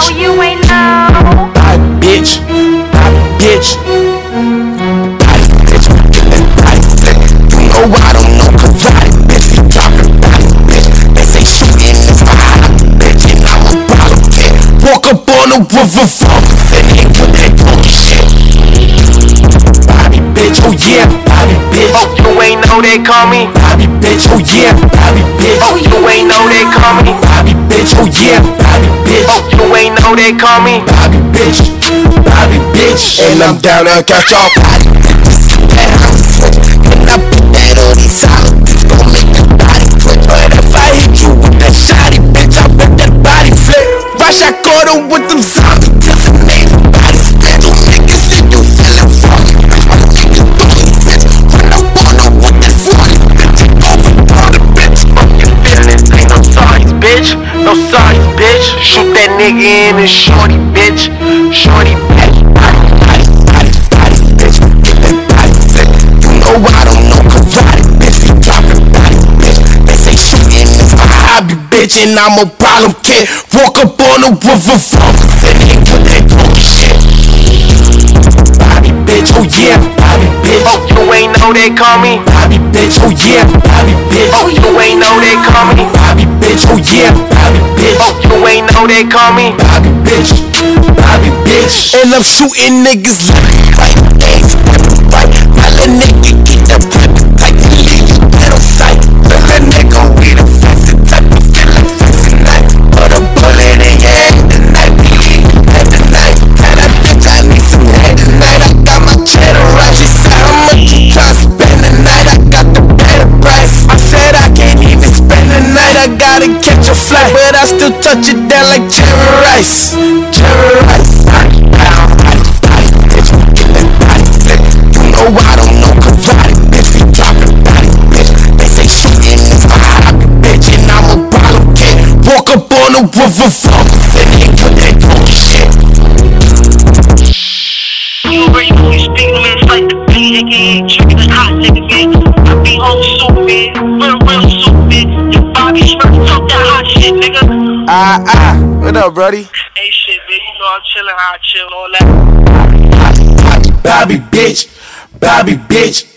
bitch. Oh, you ain't know. Body bitch, body bitch. Body bitch, body bitch. You know I don't know karate, bitch. We talking body bitch. They say shooting is fine, bitch, and I'm a bottle kid. Walk up on the river front, and they put that funky shit. Body bitch, oh yeah, body bitch. Oh, you ain't know they call me Bobby bitch, oh yeah, Bobby bitch. Oh, you ain't know they call me Bobby bitch, oh yeah, Bobby bitch. Oh, you ain't know they call me Bobby bitch, Bobby bitch. And I'm down to catch y'all body bitches. That house switch, and I put that on these solid bitch. Gon' make that body twitch. But if I hit you with that shotty bitch, I bet that body flip. Rush, I caught her with them zombie designated body split. You niggas think you feelin' funny, bitch. My niggas doing sense. When I want her with that 40, bitch, take over all the bitch. You feelin' ain't no sorries, bitch. No sorries, bitch. Shoot that nigga in his shorty, bitch. Shorty, bitch. Body, bitch. Get that body fit. You know I don't know karate, bitch. We talking body, bitch. They say shooting is my hobby, bitch, and I'm a problem kid. Walk up on the river front, and they put that funky shit. Body bitch, oh yeah, Bobby bitch. Oh, you ain't know they call me Bobby bitch, oh yeah, Bobby bitch. Oh, you ain't know they call me Bobby bitch, oh yeah, Bobby bitch. Oh, you ain't know they call me Bobby bitch, Bobby bitch. And I'm shooting niggas right, things right. My little nigga get that rip like the leave you dead on sight. Little nigga with a fancy type of feeling fancy night. Put a bullet in your head tonight, we leave you dead tonight. Tell that bitch I need some head tonight. I got my cheddar right. She said how much you tryna spend tonight? I got the better price. I said I can't even spend the night. I gotta catch a flight, but I still touch it down like cherry rice. Cherry rice. Oh, I don't know karate, bitch. We talking body, bitch. They say shooting is my hobby, bitch, and I'm a problem kid. Walk up on the river front, and they put that funky shit. You already know you speak, man. It's like the beat again. Trickin' the hot nigga, man. I be on soup, man. Real soup, man. Your Bobby Smurf, talk that hot shit, nigga. What up, brody? Hey, shit, man. You know I'm chillin' how I chill, all that. Bobby bitch, Bobby bitch.